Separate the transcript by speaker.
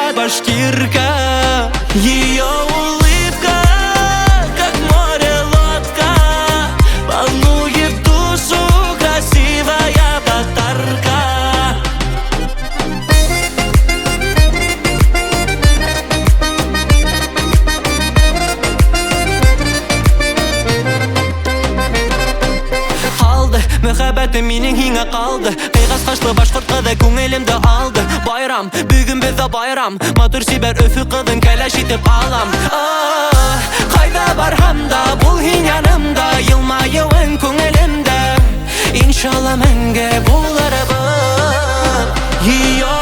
Speaker 1: говорят, башкирка. Ее улыбка, как море лодка, волнует душу красивая татарка. Мөхәббәтем минең һиңа калды. Кыйгас кашлы башкорт кызы күңелемде алды. Байрам, бүген бездә байрам. Матур сибәр өфе кызын кәләш итеп алам. Кайда барһам да, бул һин янымда, елмаюың күңелемдә. Иншалла мәңге булырбыз.